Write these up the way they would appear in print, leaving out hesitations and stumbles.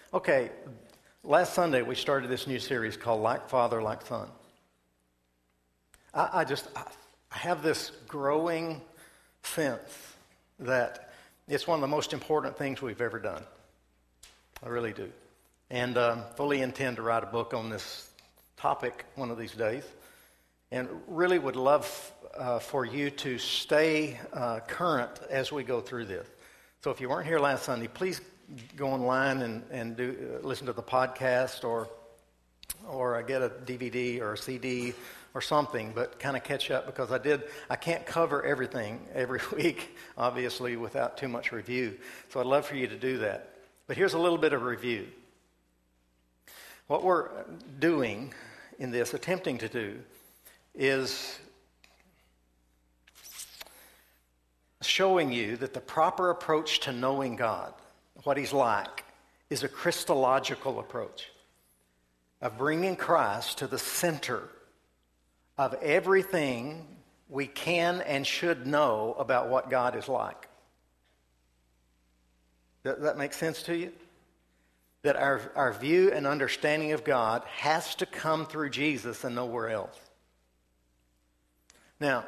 Okay, last Sunday we started this new series called Like Father, Like Son. I have this growing sense that it's one of the most important things we've ever done. I really do. And fully intend to write a book on this topic one of these days. And really would love for you to stay current as we go through this. So if you weren't here last Sunday, please go online and listen to the podcast or get a DVD or a CD or something, but kind of catch up because I can't cover everything every week, obviously, without too much review. So I'd love for you to do that. But here's a little bit of review. What we're doing in this, attempting to do, is showing you that the proper approach to knowing God, what He's like, is a Christological approach of bringing Christ to the center of everything we can and should know about what God is like. Does that make sense to you? That our view and understanding of God has to come through Jesus and nowhere else. Now,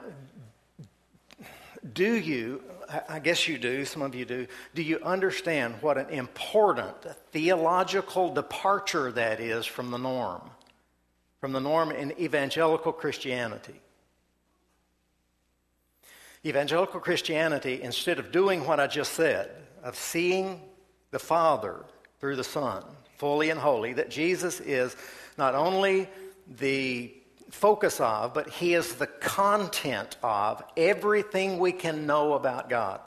do you, I guess you do, some of you do you understand what an important theological departure that is from the norm in evangelical Christianity? Evangelical Christianity, instead of doing what I just said, of seeing the Father through the Son, fully and wholly, that Jesus is not only the focus of, but He is the content of everything we can know about God.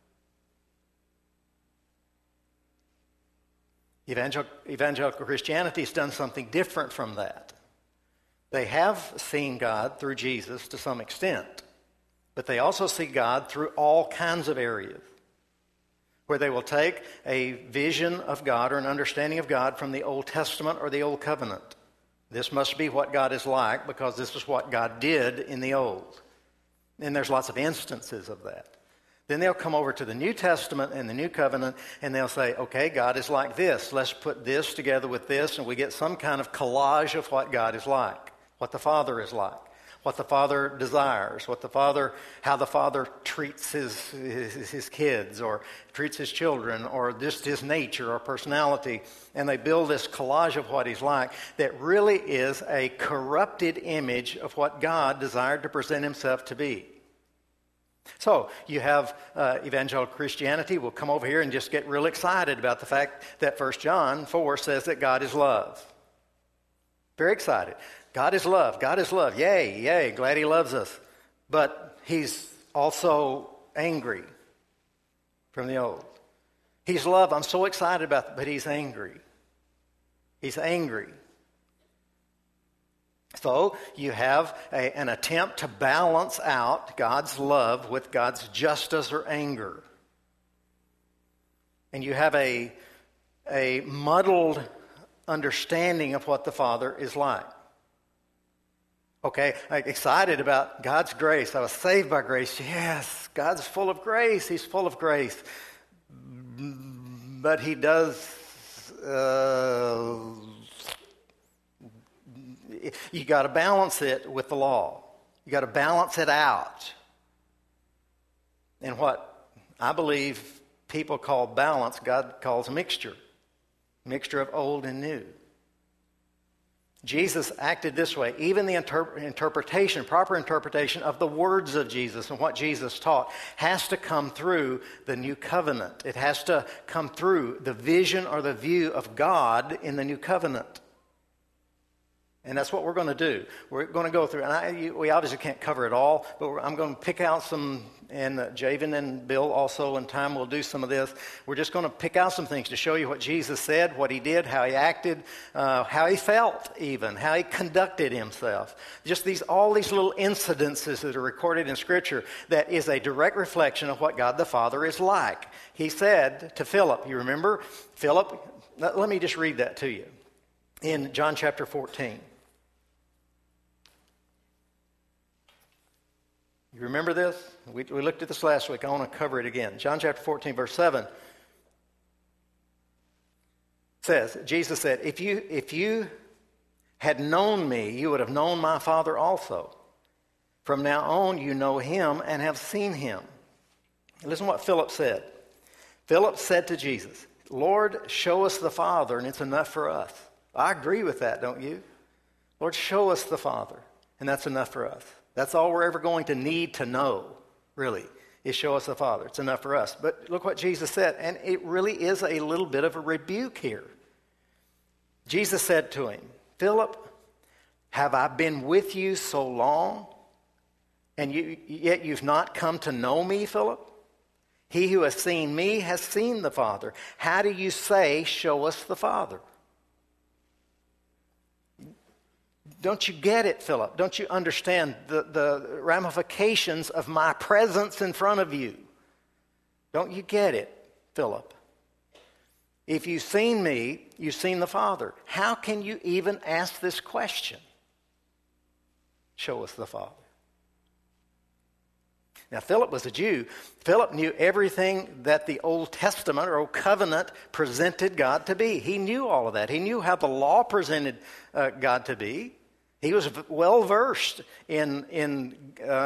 Evangelical Christianity has done something different from that. They have seen God through Jesus to some extent, but they also see God through all kinds of areas, where they will take a vision of God or an understanding of God from the Old Testament or the Old Covenant. This must be what God is like because this is what God did in the Old. And there's lots of instances of that. Then they'll come over to the New Testament and the New Covenant and they'll say, okay, God is like this. Let's put this together with this, and we get some kind of collage of what God is like, what the Father is like, what the Father desires, how the Father treats his kids or treats his children or just his nature or personality. And they build this collage of what He's like that really is a corrupted image of what God desired to present Himself to be. So you have evangelical Christianity will come over here and just get real excited about the fact that 1 John 4 says that God is love. Very excited. God is love. God is love. Yay, yay, glad He loves us. But He's also angry from the old. He's love. I'm so excited about it, but He's angry. He's angry. So you have an attempt to balance out God's love with God's justice or anger. And you have a muddled understanding of what the Father is like. Okay, I'm excited about God's grace. I was saved by grace. Yes, God's full of grace. He's full of grace. But He does... you got to balance it with the law. You got to balance it out. And what I believe people call balance, God calls mixture. Mixture of old and new. Jesus acted this way. Even the proper interpretation of the words of Jesus and what Jesus taught has to come through the new covenant. It has to come through the vision or the view of God in the new covenant. And that's what we're going to do. We're going to go through, and we obviously can't cover it all, but I'm going to pick out some, and Javen and Bill also in time will do some of this. We're just going to pick out some things to show you what Jesus said, what He did, how He acted, how He felt even, how He conducted Himself. Just all these little incidences that are recorded in Scripture that is a direct reflection of what God the Father is like. He said to Philip, you remember? Philip, let me just read that to you. In John chapter 14. You remember this? We looked at this last week. I want to cover it again. John chapter 14, verse 7 says, Jesus said, if you had known me, you would have known my Father also. From now on, you know him and have seen him. Listen to what Philip said. Philip said to Jesus, Lord, show us the Father, and it's enough for us. I agree with that, don't you? Lord, show us the Father, and that's enough for us. That's all we're ever going to need to know, really, is show us the Father. It's enough for us. But look what Jesus said, and it really is a little bit of a rebuke here. Jesus said to him, Philip, have I been with you so long, and yet you've not come to know me, Philip? He who has seen me has seen the Father. How do you say, show us the Father? Don't you get it, Philip? Don't you understand the ramifications of my presence in front of you? Don't you get it, Philip? If you've seen me, you've seen the Father. How can you even ask this question? Show us the Father. Now, Philip was a Jew. Philip knew everything that the Old Testament or Old Covenant presented God to be. He knew all of that. He knew how the law presented God to be. He was well versed in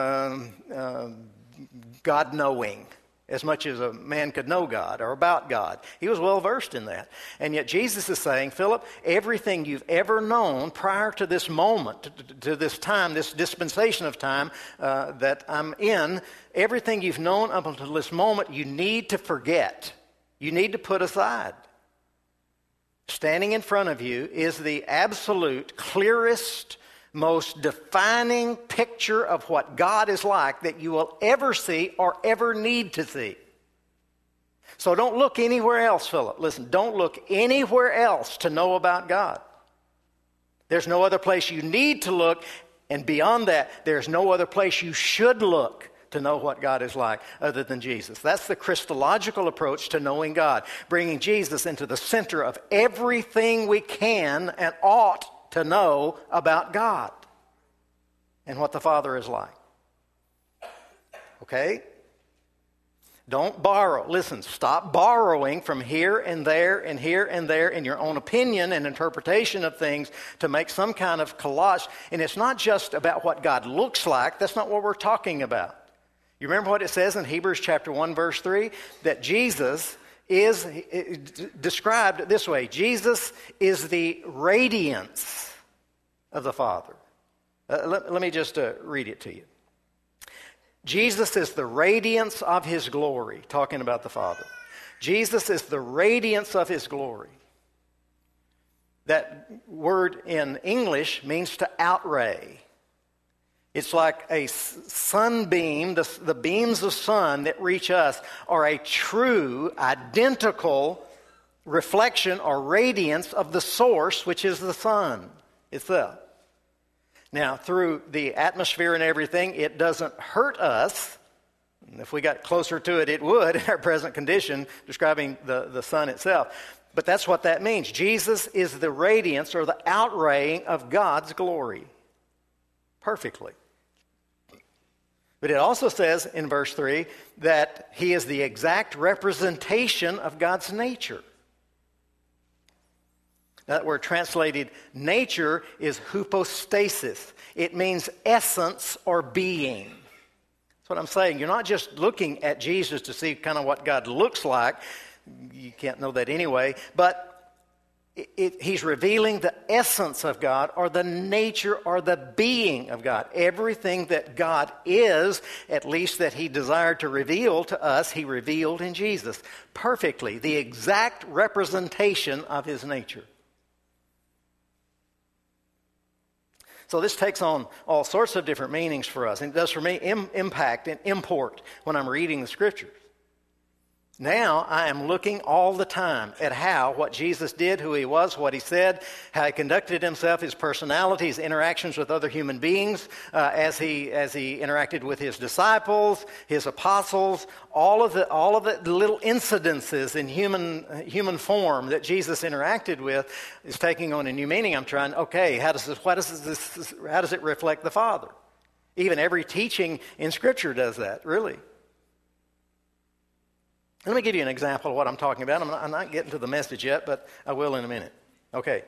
God knowing as much as a man could know God or about God. He was well versed in that. And yet Jesus is saying, Philip, everything you've ever known prior to this moment, to this time, this dispensation of time that I'm in, everything you've known up until this moment, you need to forget. You need to put aside. Standing in front of you is the absolute, clearest, most defining picture of what God is like that you will ever see or ever need to see. So don't look anywhere else, Philip. Listen, don't look anywhere else to know about God. There's no other place you need to look, and beyond that, there's no other place you should look to know what God is like other than Jesus. That's the Christological approach to knowing God, bringing Jesus into the center of everything we can and ought to know about God and what the Father is like. Okay? Don't borrow. Listen, stop borrowing from here and there and here and there in your own opinion and interpretation of things to make some kind of collage. And it's not just about what God looks like. That's not what we're talking about. You remember what it says in Hebrews chapter 1, verse 3? That Jesus is described this way. Jesus is the radiance of the Father. Let me just read it to you. Jesus is the radiance of his glory, talking about the Father. Jesus is the radiance of his glory. That word in English means to outray. It's like a sunbeam, the beams of sun that reach us are a true, identical reflection or radiance of the source, which is the sun itself. Now, through the atmosphere and everything, it doesn't hurt us. If we got closer to it, it would in our present condition, describing the sun itself. But that's what that means. Jesus is the radiance or the outraying of God's glory. Perfectly. But it also says in verse 3 that he is the exact representation of God's nature. That word translated nature is hypostasis. It means essence or being. That's what I'm saying. You're not just looking at Jesus to see kind of what God looks like. You can't know that anyway. But he's revealing the essence of God or the nature or the being of God. Everything that God is, at least that he desired to reveal to us, he revealed in Jesus perfectly. The exact representation of his nature. So this takes on all sorts of different meanings for us. And it does for me impact and import when I'm reading the Scriptures. Now I am looking all the time at what Jesus did, who he was, what he said, how he conducted himself, his personality, his interactions with other human beings, as he interacted with his disciples, his apostles, all of the little incidences in human form that Jesus interacted with is taking on a new meaning. I'm trying, okay, how does it reflect the Father? Even every teaching in Scripture does that, really. Let me give you an example of what I'm talking about. I'm not getting to the message yet, but I will in a minute. Okay.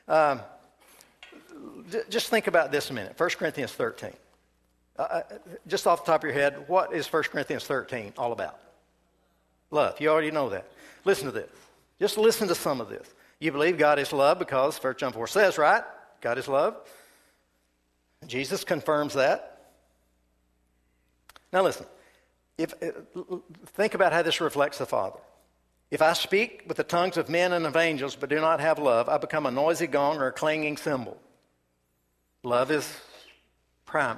Just think about this a minute. 1 Corinthians 13. Just off the top of your head, what is 1 Corinthians 13 all about? Love. You already know that. Listen to this. Just listen to some of this. You believe God is love because 1 John 4 says, right? God is love. Jesus confirms that. Now listen. Think about how this reflects the Father. If I speak with the tongues of men and of angels but do not have love, I become a noisy gong or a clanging cymbal. Love is prime.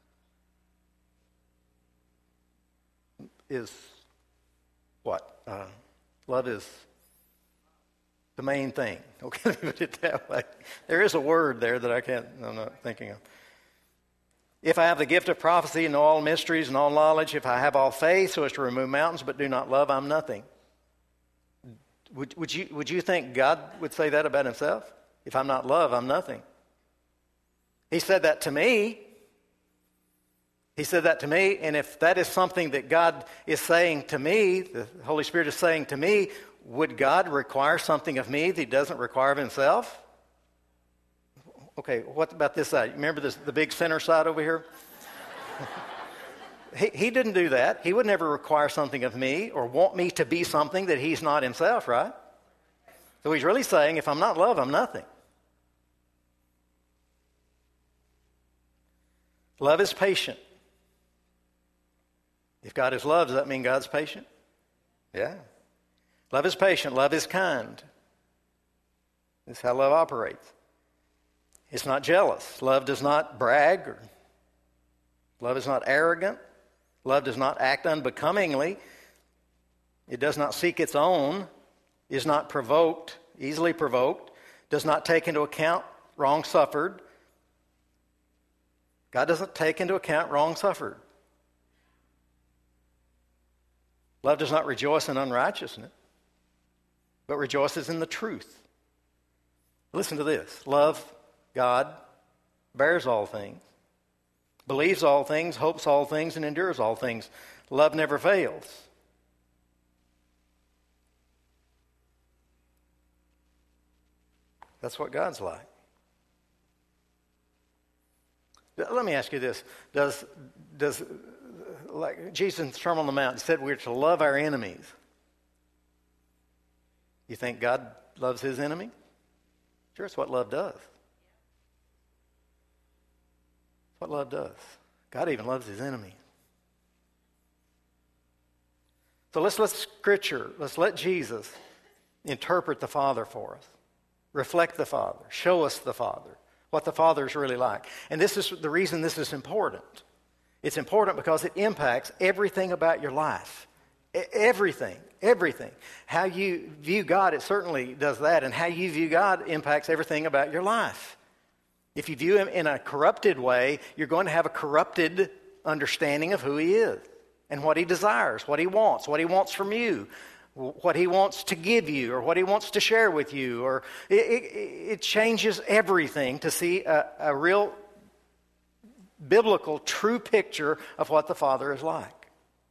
Is what? Love is the main thing. Okay, let me put it that way. There is a word there that I'm not thinking of. If I have the gift of prophecy and know all mysteries and all knowledge, if I have all faith so as to remove mountains but do not love, I'm nothing. Would you think God would say that about himself? If I'm not love, I'm nothing. He said that to me. He said that to me, and if that is something that God is saying to me, the Holy Spirit is saying to me, would God require something of me that he doesn't require of himself? Okay, what about this side? Remember the big center side over here? He didn't do that. He would never require something of me or want me to be something that he's not himself, right? So he's really saying, if I'm not love, I'm nothing. Love is patient. If God is love, does that mean God's patient? Yeah. Love is patient. Love is kind. This is how love operates. It's not jealous. Love does not brag. Love is not arrogant. Love does not act unbecomingly. It does not seek its own. Is not provoked, easily provoked. Does not take into account wrong suffered. God doesn't take into account wrong suffered. Love does not rejoice in unrighteousness, but rejoices in the truth. Listen to this. Love God bears all things, believes all things, hopes all things, and endures all things. Love never fails. That's what God's like. Let me ask you this. Does like Jesus in the Sermon on the Mount said we're to love our enemies. You think God loves his enemy? Sure, it's what love does. What love does. God even loves his enemy. So let's let Scripture, let's let Jesus interpret the Father for us. Reflect the Father. Show us the Father. What the Father is really like. And this is the reason this is important. It's important because it impacts everything about your life. Everything. How you view God, it certainly does that. And how you view God impacts everything about your life. If you view him in a corrupted way, you're going to have a corrupted understanding of who he is and what he desires, what he wants from you, what he wants to give you or what he wants to share with you. Or it changes everything to see a real biblical, true picture of what the Father is like.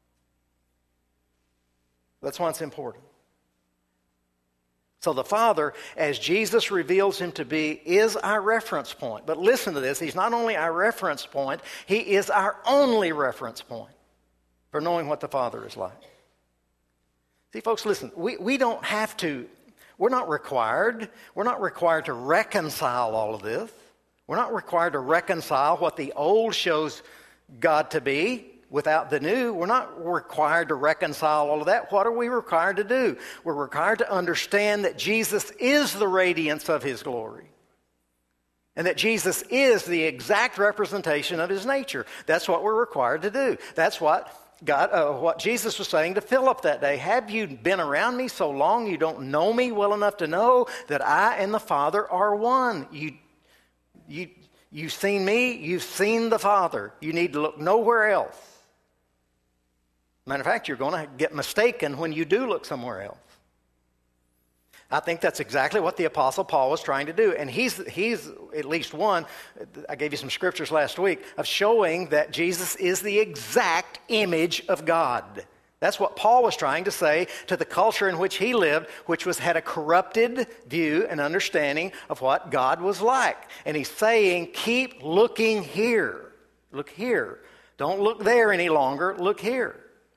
That's why it's important. So the Father, as Jesus reveals him to be, is our reference point. But listen to this. He's not only our reference point, he is our only reference point for knowing what the Father is like. See, folks, listen. We don't have to, we're not required to reconcile all of this. We're not required to reconcile what the old shows God to be without the new. We're not required to reconcile all of that. What are we required to do? We're required to understand that Jesus is the radiance of his glory. And that Jesus is the exact representation of his nature. That's what we're required to do. That's what what Jesus was saying to Philip that day. Have you been around me so long you don't know me well enough to know that I and the Father are one? You've seen me, you've seen the Father. You need to look nowhere else. Matter of fact, you're going to get mistaken when you do look somewhere else. I think that's exactly what the Apostle Paul was trying to do. And he's at least one, I gave you some scriptures last week, of showing that Jesus is the exact image of God. That's what Paul was trying to say to the culture in which he lived, which had a corrupted view and understanding of what God was like. And he's saying, keep looking here. Look here. Don't look there any longer. Look here.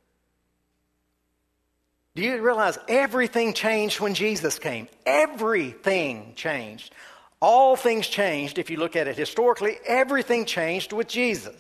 Do you realize everything changed when Jesus came? Everything changed. All things changed. If you look at it historically, everything changed with Jesus.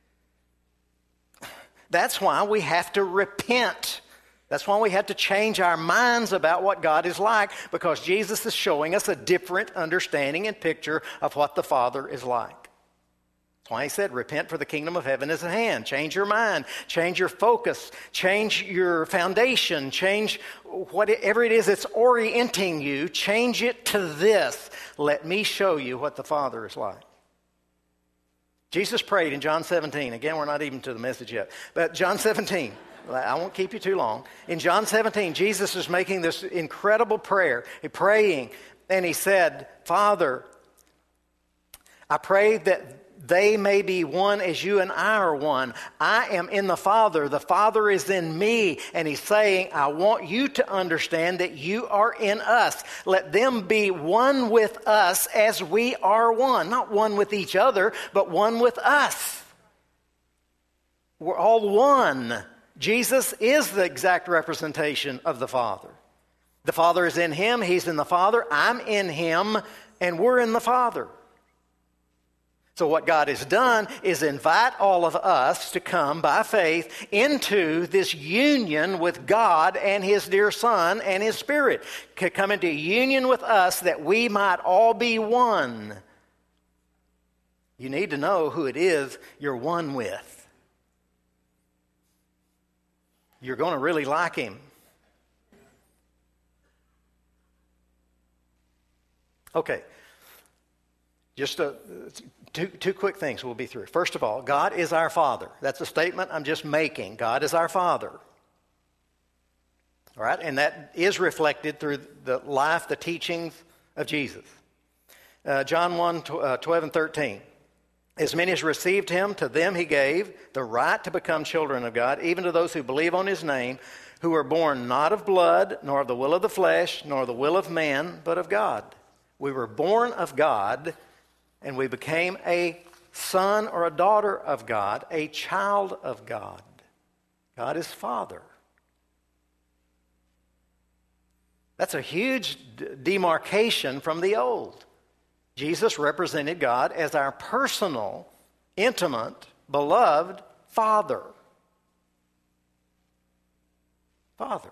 That's why we have to repent. That's why we have to change our minds about what God is like, because Jesus is showing us a different understanding and picture of what the Father is like. That's why he said, repent, for the kingdom of heaven is at hand. Change your mind, change your focus, change your foundation, change whatever it is that's orienting you, change it to this. Let me show you what the Father is like. Jesus prayed in John 17. Again, we're not even to the message yet. But John 17, I won't keep you too long. In John 17, Jesus is making this incredible prayer. He's praying, and he said, Father, I pray that they may be one as you and I are one. I am in the Father. The Father is in me. And he's saying, I want you to understand that you are in us. Let them be one with us as we are one. Not one with each other, but one with us. We're all one. Jesus is the exact representation of the Father. The Father is in him. He's in the Father. I'm in him. And we're in the Father. So what God has done is invite all of us to come by faith into this union with God and his dear Son and his Spirit. Come into union with us that we might all be one. You need to know who it is you're one with. You're going to really like him. Okay. Just two quick things we'll be through. First of all, God is our Father. That's a statement I'm just making. God is our Father. All right? And that is reflected through the life, the teachings of Jesus. John 1, 12 and 13. As many as received him, to them he gave the right to become children of God, even to those who believe on his name, who were born not of blood, nor of the will of the flesh, nor the will of man, but of God. We were born of God, and we became a son or a daughter of God, a child of God. God is Father. That's a huge demarcation from the old. Jesus represented God as our personal, intimate, beloved Father. Father.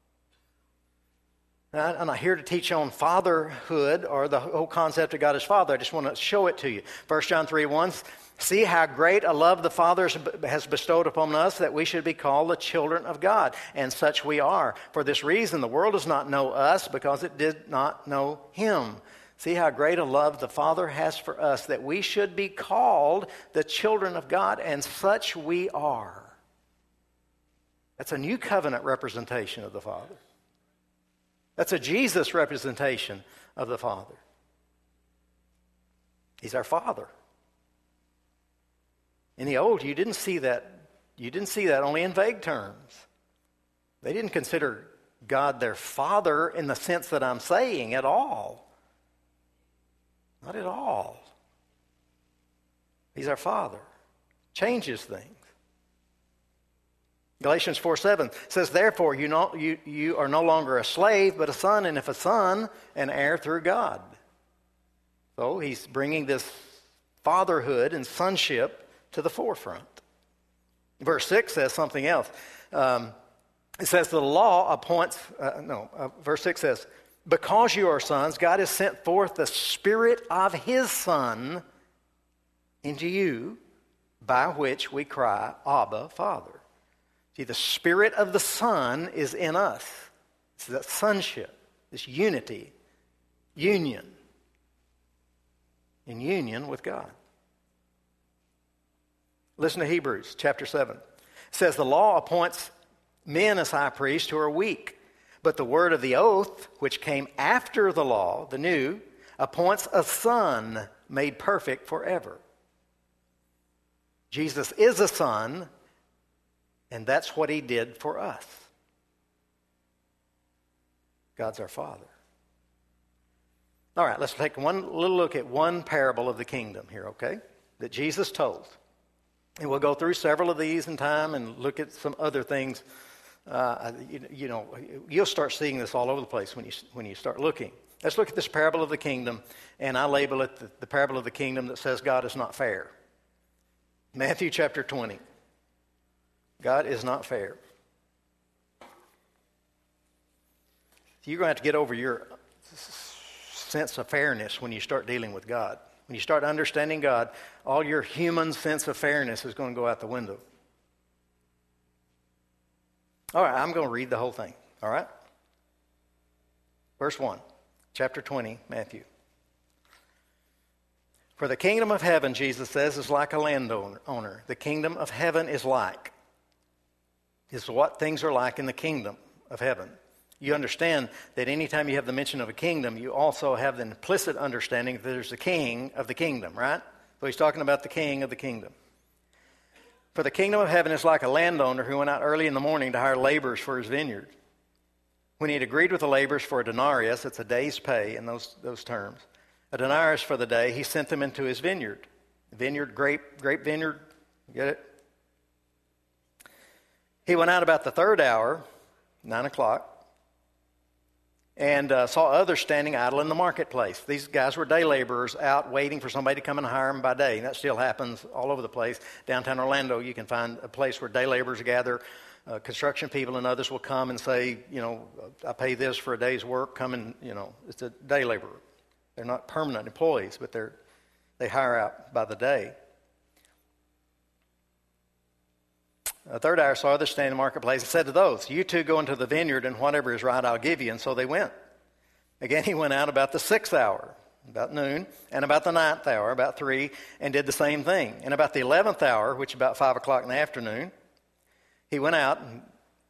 Now, I'm not here to teach on fatherhood or the whole concept of God as Father. I just want to show it to you. 1 John 3:1, see how great a love the Father has bestowed upon us, that we should be called the children of God. And such we are. For this reason, the world does not know us, because it did not know him. See how great a love the Father has for us, that we should be called the children of God, and such we are. That's a new covenant representation of the Father. That's a Jesus representation of the Father. He's our Father. In the old, you didn't see that. You didn't see that only in vague terms. They didn't consider God their Father in the sense that I'm saying at all. Not at all. He's our Father. Changes things. Galatians 4:7 says, therefore, you are no longer a slave, but a son, and if a son, an heir through God. So he's bringing this fatherhood and sonship to the forefront. Verse 6 says something else. It says the law appoints, verse 6 says, because you are sons, God has sent forth the Spirit of his Son into you, by which we cry, Abba, Father. See, the Spirit of the Son is in us. It's that sonship, this unity, union, in union with God. Listen to Hebrews chapter 7. It says, the law appoints men as high priests who are weak, but the word of the oath, which came after the law, the new, appoints a son made perfect forever. Jesus is a son, And that's what he did for us. God's our Father. All right, let's take one little look at one parable of the kingdom here, okay, that Jesus told. And we'll go through several of these in time and look at some other things. You'll start seeing this all over the place when you start looking. Let's look at this parable of the kingdom, and I label it the parable of the kingdom that says God is not fair. Matthew chapter 20. God is not fair. You're going to have to get over your sense of fairness when you start dealing with God. When you start understanding God, all your human sense of fairness is going to go out the window. All right, I'm going to read the whole thing, all right? Verse 1, chapter 20, Matthew. For the kingdom of heaven, Jesus says, is like a landowner. The kingdom of heaven is what things are like in the kingdom of heaven. You understand that anytime you have the mention of a kingdom, you also have the implicit understanding that there's a king of the kingdom, right? So he's talking about the king of the kingdom. For the kingdom of heaven is like a landowner who went out early in the morning to hire laborers for his vineyard. When he had agreed with the laborers for a denarius, it's a day's pay in those terms, a denarius for the day, he sent them into his vineyard. Vineyard, grape vineyard, you get it? He went out about the third hour, 9 o'clock, and saw others standing idle in the marketplace. These guys were day laborers out waiting for somebody to come and hire them by day. And that still happens all over the place. Downtown Orlando, you can find a place where day laborers gather. Construction people and others will come and say, I pay this for a day's work. Come and, it's a day laborer. They're not permanent employees, but they hire out by the day. A third hour saw others standing in the marketplace and said to those, you two go into the vineyard, and whatever is right I'll give you. And so they went. Again, he went out about the 6th hour, about noon, and about the 9th hour, about 3, and did the same thing. And about the 11th hour, which is about 5 o'clock in the afternoon, he went out, and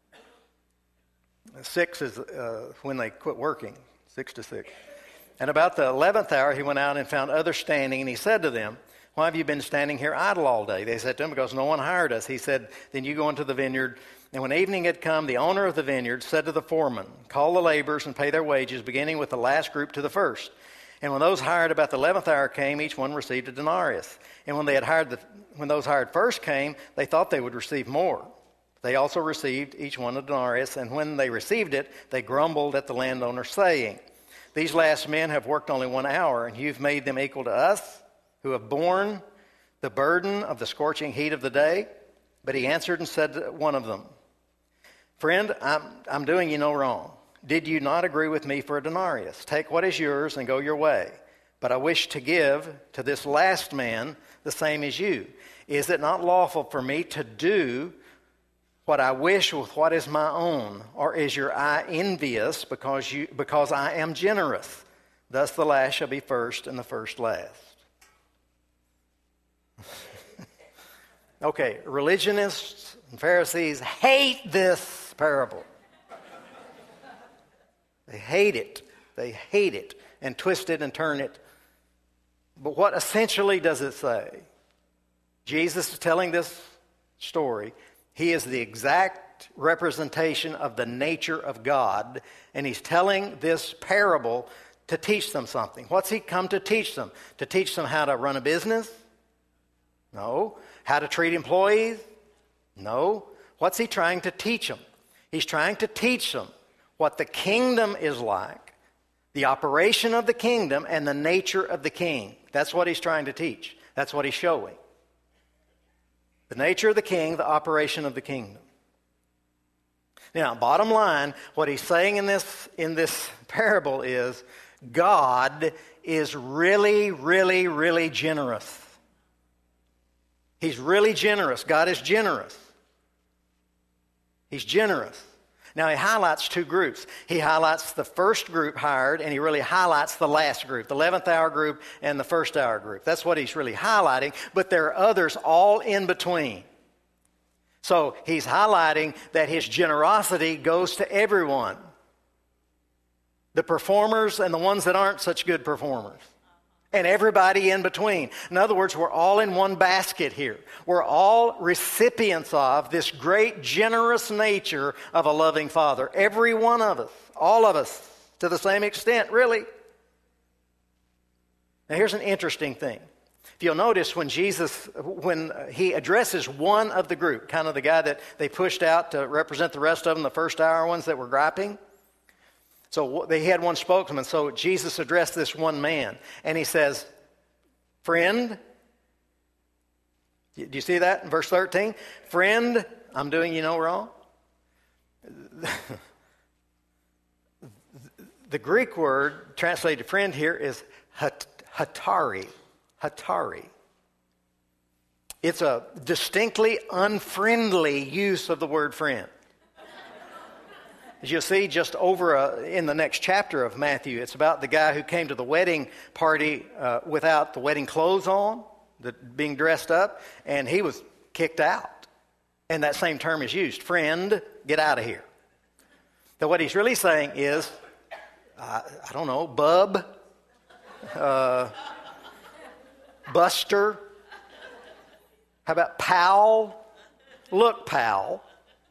6 is when they quit working, 6 to 6. And about the 11th hour, he went out and found others standing, and he said to them, why have you been standing here idle all day? They said to him, because no one hired us. He said, then you go into the vineyard. And when evening had come, the owner of the vineyard said to the foreman, call the laborers and pay their wages, beginning with the last group to the first. And when those hired about the 11th hour came, each one received a denarius. And when those hired first came, they thought they would receive more. They also received each one a denarius. And when they received it, they grumbled at the landowner, saying, these last men have worked only 1 hour, and you've made them equal to us, who have borne the burden of the scorching heat of the day. But he answered and said to one of them, friend, I'm doing you no wrong. Did you not agree with me for a denarius? Take what is yours and go your way. But I wish to give to this last man the same as you. Is it not lawful for me to do what I wish with what is my own? Or is your eye envious because I am generous? Thus the last shall be first and the first last. Okay, religionists and Pharisees hate this parable. They hate it. They hate it and twist it and turn it. But what essentially does it say? Jesus is telling this story. He is the exact representation of the nature of God, and he's telling this parable to teach them something. What's he come to teach them? To teach them how to run a business? No. How to treat employees? No. What's he trying to teach them? He's trying to teach them what the kingdom is like, the operation of the kingdom, and the nature of the king. That's what he's trying to teach. That's what he's showing. The nature of the king, the operation of the kingdom. Now, bottom line, what he's saying in this parable is God is really, really, really generous. He's really generous. God is generous. He's generous. Now, he highlights 2 groups. He highlights the first group hired, and he really highlights the last group, the 11th hour group and the first hour group. That's what he's really highlighting, but there are others all in between. So he's highlighting that his generosity goes to everyone, the performers and the ones that aren't such good performers. and everybody in between. In other words, we're all in one basket here. We're all recipients of this great, generous nature of a loving Father. Every one of us, all of us, to the same extent, really. Now, here's an interesting thing. If you'll notice, when he addresses one of the group, kind of the guy that they pushed out to represent the rest of them, the first hour ones that were griping, so they had one spokesman. So Jesus addressed this one man, and he says, "Friend," do you see that in verse 13? "Friend, I'm doing you no wrong." The Greek word translated friend here is hatari. Hatari. It's a distinctly unfriendly use of the word friend. As you'll see just over in the next chapter of Matthew, it's about the guy who came to the wedding party without the wedding clothes on, being dressed up, and he was kicked out. And that same term is used. Friend, get out of here. So what he's really saying is, I don't know, bub, buster, how about pal? Look, pal.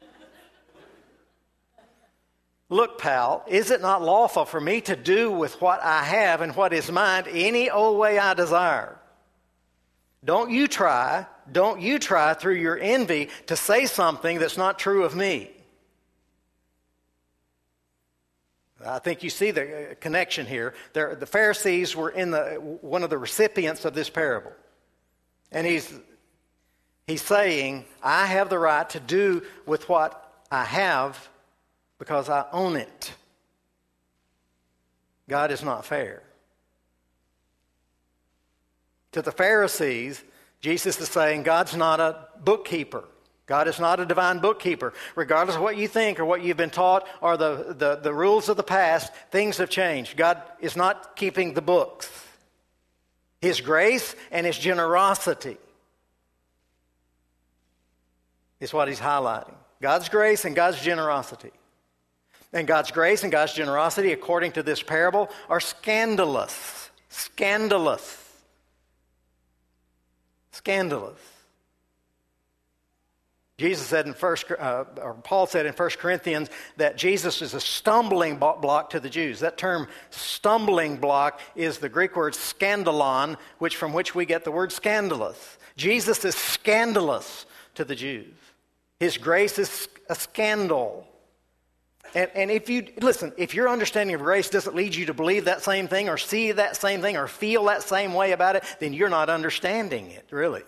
Look, pal, is it not lawful for me to do with what I have and what is mine any old way I desire? Don't you try through your envy to say something that's not true of me. I think you see the connection here. The Pharisees were one of the recipients of this parable. And he's saying, I have the right to do with what I have because I own it. God is not fair. To the Pharisees, Jesus is saying God's not a bookkeeper. God is not a divine bookkeeper. Regardless of what you think or what you've been taught or the rules of the past, things have changed. God is not keeping the books. His grace and His generosity is what He's highlighting. God's grace and God's generosity. And God's grace and God's generosity, according to this parable, are scandalous. Scandalous. Scandalous. Jesus said Paul said in 1 Corinthians that Jesus is a stumbling block to the Jews. That term stumbling block is the Greek word scandalon, from which we get the word scandalous. Jesus is scandalous to the Jews. His grace is a scandal. And if your understanding of grace doesn't lead you to believe that same thing or see that same thing or feel that same way about it, then you're not understanding it, really.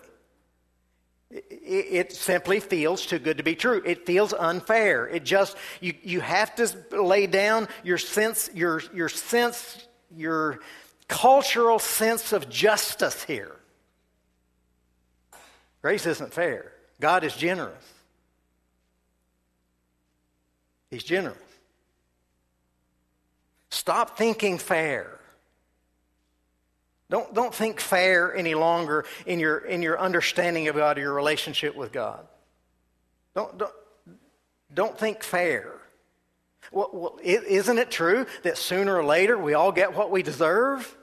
It simply feels too good to be true. It feels unfair. It just, you have to lay down your cultural sense of justice here. Grace isn't fair. God is generous. He's generous. Stop thinking fair. Don't think fair any longer in your understanding of God or your relationship with God. Don't think fair. Well, isn't it true that sooner or later we all get what we deserve?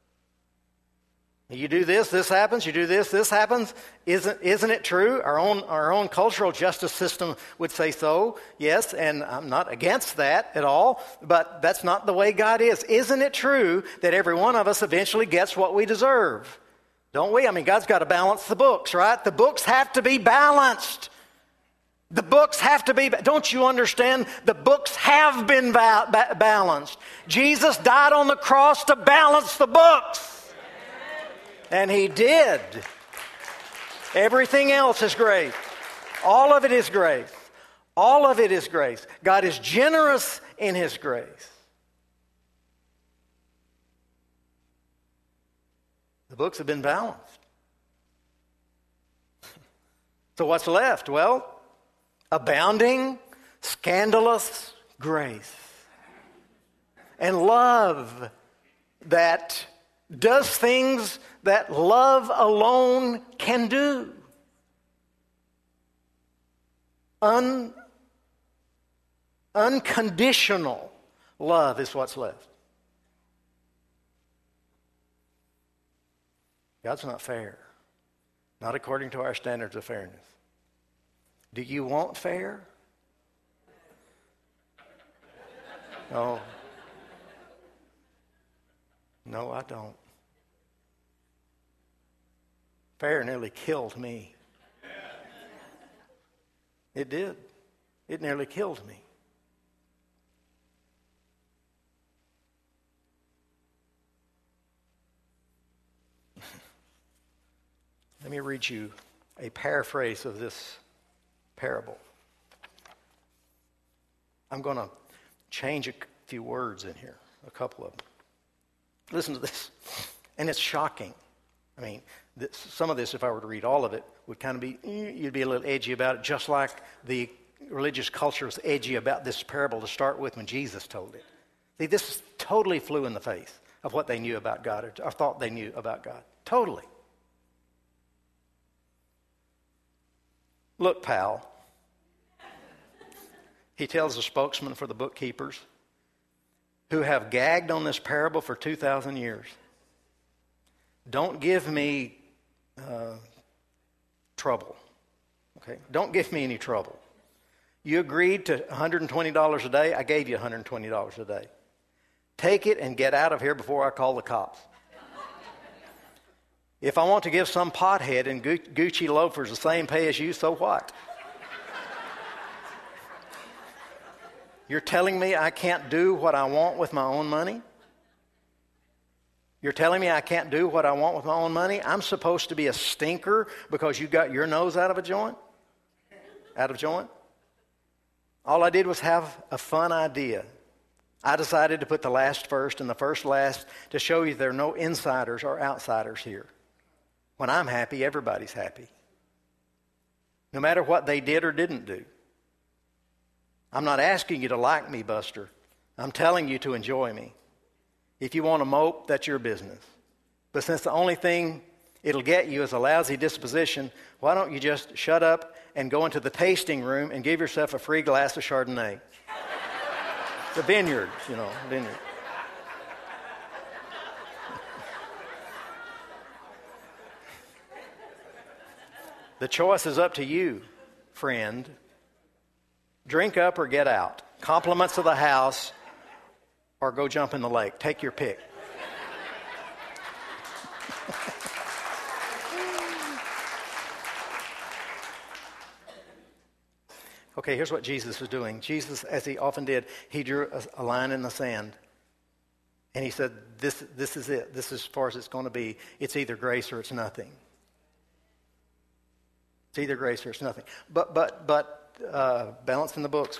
You do this happens. You do this happens. Isn't it true? Our own cultural justice system would say so. Yes, and I'm not against that at all, but that's not the way God is. Isn't it true that every one of us eventually gets what we deserve? Don't we? I mean, God's got to balance the books, right? The books have to be balanced. The books have to be, don't you understand? The books have been balanced. Jesus died on the cross to balance the books. And He did. Everything else is grace. All of it is grace. All of it is grace. God is generous in His grace. The books have been balanced. So what's left? Well, abounding, scandalous grace. And love that does things that love alone can do. Unconditional love is what's left. God's not fair. Not according to our standards of fairness. Do you want fair? No. No, I don't. Fair nearly killed me. It did. It nearly killed me. Let me read you a paraphrase of this parable. I'm going to change a few words in here, a couple of them. Listen to this. And it's shocking. I mean, some of this, if I were to read all of it, would kind of be, you'd be a little edgy about it, just like the religious culture was edgy about this parable to start with when Jesus told it. See, this totally flew in the face of what they knew about God, or thought they knew about God. Totally. Look, pal, he tells the spokesman for the bookkeepers who have gagged on this parable for 2,000 years. Don't give me trouble. Okay? Don't give me any trouble. You agreed to $120 a day. I gave you $120 a day. Take it and get out of here before I call the cops. If I want to give some pothead in Gucci loafers the same pay as you, so what? You're telling me I can't do what I want with my own money? You're telling me I can't do what I want with my own money? I'm supposed to be a stinker because you got your nose out of a joint? Out of joint? All I did was have a fun idea. I decided to put the last first and the first last to show you there are no insiders or outsiders here. When I'm happy, everybody's happy. No matter what they did or didn't do. I'm not asking you to like me, Buster. I'm telling you to enjoy me. If you want to mope, that's your business. But since the only thing it'll get you is a lousy disposition, why don't you just shut up and go into the tasting room and give yourself a free glass of Chardonnay? It's a vineyard, vineyard. The choice is up to you, friend. Drink up or get out. Compliments of the house or go jump in the lake. Take your pick. Okay, here's what Jesus was doing. Jesus, as he often did, he drew a line in the sand. And he said, this is it. This is as far as it's going to be. It's either grace or it's nothing. It's either grace or it's nothing. But balancing the books.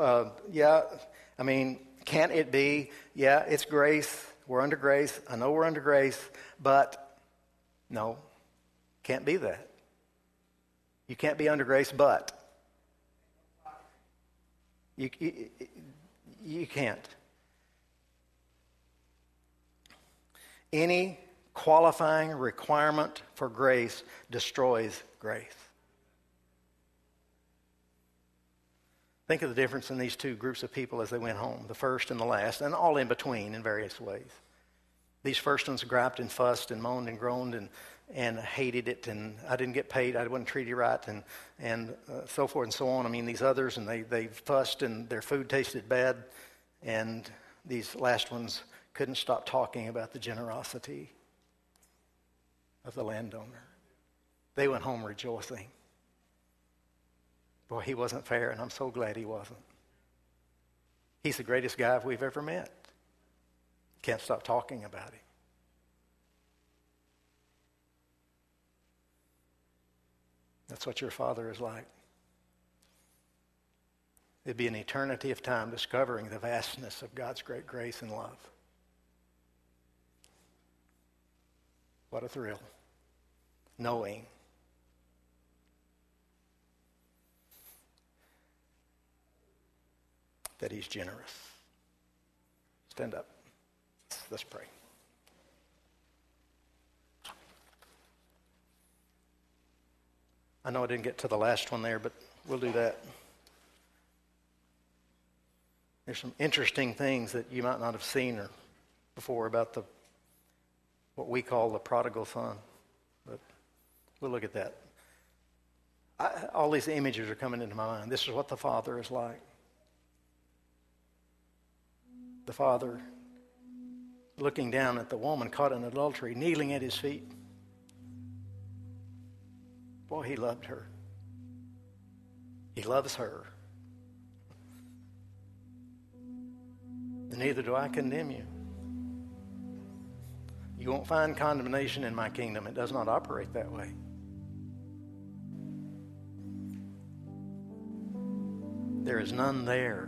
Can't it be? Yeah, it's grace. We're under grace. I know we're under grace. But no, can't be that. You can't be under grace, but. You can't. Any qualifying requirement for grace destroys grace. Think of the difference in these two groups of people as they went home, the first and the last, and all in between in various ways. These first ones griped and fussed and moaned and groaned and hated it, and I didn't get paid, I wasn't treated right, and so forth and so on. I mean, these others, and they fussed and their food tasted bad, and these last ones couldn't stop talking about the generosity of the landowner. They went home rejoicing. Boy, he wasn't fair, and I'm so glad he wasn't. He's the greatest guy we've ever met. Can't stop talking about him. That's what your Father is like. It'd be an eternity of time discovering the vastness of God's great grace and love. What a thrill. Knowing that he's generous. Stand up. Let's pray. I know I didn't get to the last one there, but we'll do that. There's some interesting things that you might not have seen before about what we call the prodigal son. But we'll look at that. All these images are coming into my mind. This is what the Father is like. The Father looking down at the woman caught in adultery, kneeling at his feet. Boy, he loved her. He loves her. And neither do I condemn you. You won't find condemnation in my kingdom. It does not operate that way. There is none there.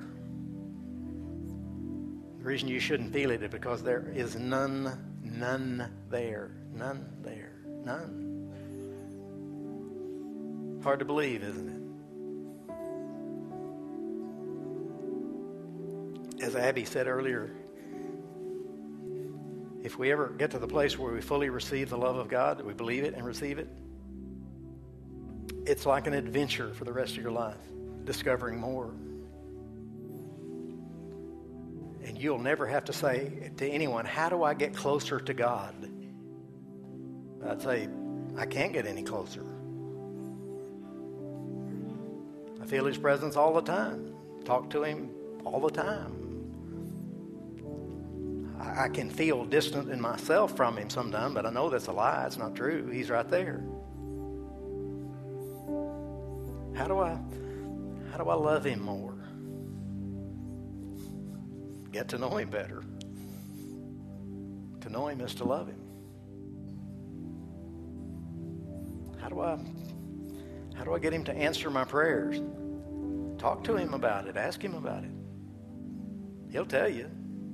The reason you shouldn't feel it is because there is none there. None there. None. Hard to believe, isn't it? As Abby said earlier, if we ever get to the place where we fully receive the love of God, that we believe it and receive it, it's like an adventure for the rest of your life, discovering more. And you'll never have to say to anyone, how do I get closer to God? I'd say, I can't get any closer. I feel his presence all the time. Talk to him all the time. I can feel distant in myself from him sometimes, but I know that's a lie. It's not true. He's right there. How do I love him more? Get to know him better. To know him is to love him. How do I get him to answer my prayers? Talk to him about it. Ask him about it. He'll tell you.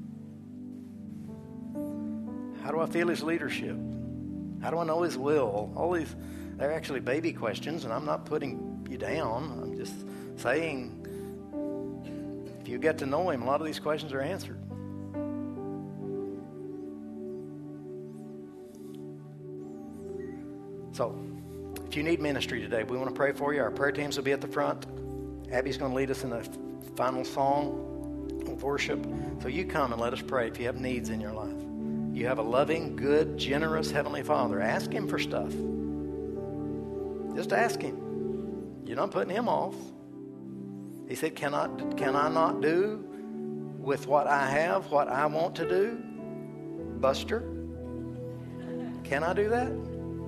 How do I feel his leadership? How do I know his will? All these, they're actually baby questions, and I'm not putting you down. I'm just saying, if you get to know him, a lot of these questions are answered. So, if you need ministry today, we want to pray for you. Our prayer teams will be at the front. Abby's going to lead us in a final song of worship. So you come and let us pray if you have needs in your life. You have a loving, good, generous Heavenly Father. Ask him for stuff. Just ask him. You're not putting him off. He said, can I not do with what I have what I want to do? Buster? Can I do that?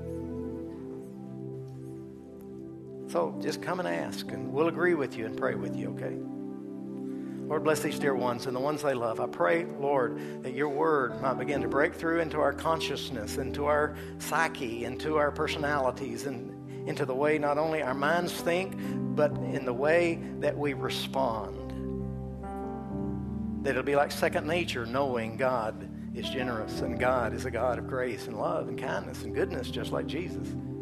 So just come and ask, and we'll agree with you and pray with you, okay? Lord, bless these dear ones and the ones they love. I pray, Lord, that your word might begin to break through into our consciousness, into our psyche, into our personalities, and into the way not only our minds think, but in the way that we respond. That it'll be like second nature, knowing God is generous and God is a God of grace and love and kindness and goodness, just like Jesus.